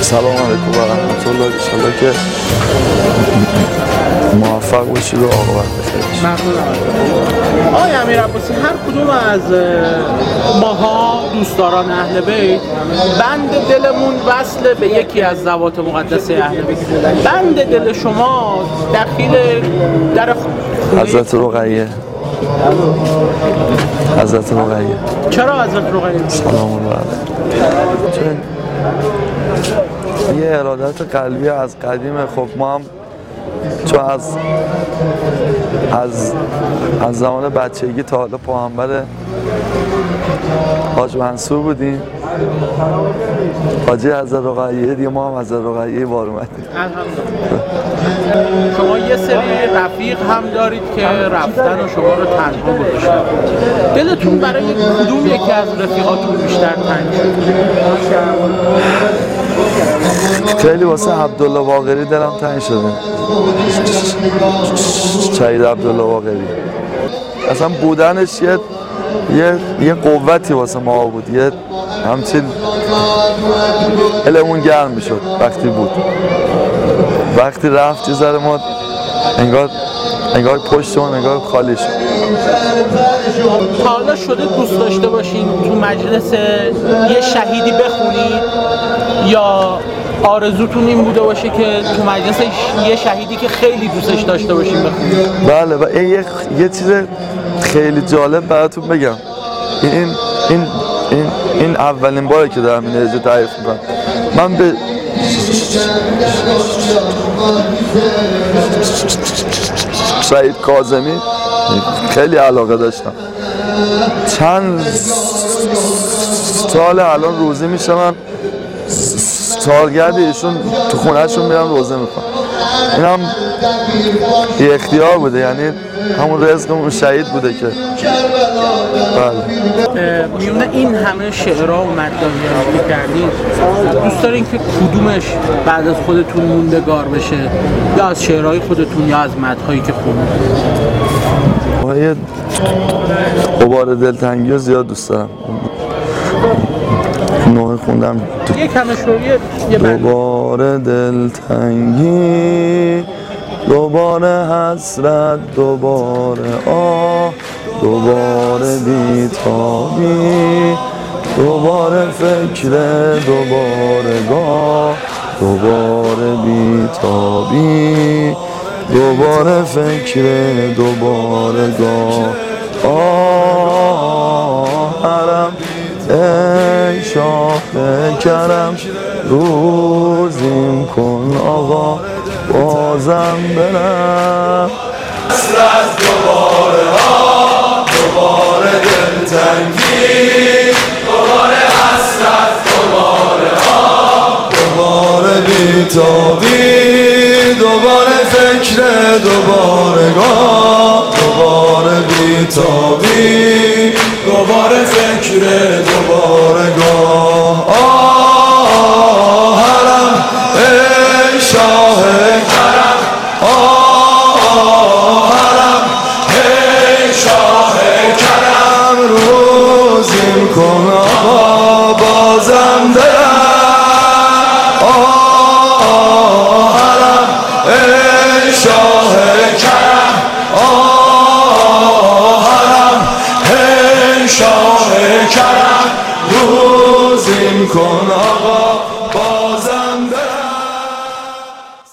سلام علیکم و رحمت الله. انشالله که موفق باشید و عاقبت بخیر. ممنونم. آقای امیرعباسی، هر کدوم از ماها دوستداران اهل بیت بند دلمون وصل به یکی از ذوات مقدسه اهل بیت. بند دل شما داخل در حضرت رقیه. حضرت رقیه. چرا حضرت رقیه؟ سلام الله علیه. چون یه ارادت قلبی از قدیمه. خب ما هم چون از زمان بچگی تا حالا پیامبر حاج منصور بودیم، حاجی حضرت رقیه دیگه، ما هم حضرت رقیه بار اومدیم. شما یه سری رفیق هم دارید که رفتن و شما رو تنها گذاشتن. دلتون برای کدوم یکی از رفیقاتون بیشتر تنگ شد؟ خیلی واسه عبدالله باقری دلم تنگ شده. شهید عبدالله باقری اصلا بودنش یه قوتی واسه ما بود، یه همچین دلمون گرم میشد وقتی بود. وقتی رفت ذره ما انگار پشتمون انگار خالی شد. تا حالا شده دوست داشته باشین تو مجلس یه شهیدی بخونید یا آرزوتون این بوده باشه که تو مجلس یه شهیدی که خیلی دوستش داشته باشین بخونید؟ بله، و یه چیز خیلی جالب براتون بگم. این اولین باره که دارم این ارجو تعریف میکنم. من به شهید کاظمی خیلی علاقه داشتم. چند سال الان روزه میشه من سالگرد ایشون تو خونهشون میرم روزه میکنم. این هم یه اختیار بوده، یعنی همون رزقمون شهید بوده که بله. میونه این همه شعرها و مداحی که کردین، دوست دارین که کدومش بعد از خودتون موندگار بشه، یا از شعرهای خودتون یا از مدحایی که خوندین؟ یه غبار دلتنگی رو زیاد دوست دارم. نوع خوندم یک همه شوریه دوباره دلتنگی، دوباره حسرت، دوباره آه، دوباره بیتابی، دوباره فکر، دوباره گاه، دوباره بیتابی، دوباره فکر، دوباره گاه. حرم ای شاه کرم، روزیم کن آقا بازم برم. حسرت دوباره دوباره دلتنگی، دوباره حسرت، دوباره دوباره بیتابی، دوباره فکر، دوباره گاه، دوباره بیتابی، دوباره فکر، دوباره گاه. حرم ای شاه کرم، حرم ای شاه کرم، روزیم کن آقا بازم درم. حرم ای شاه کرم، حرم ای شاه کرم، روزیم کن آقا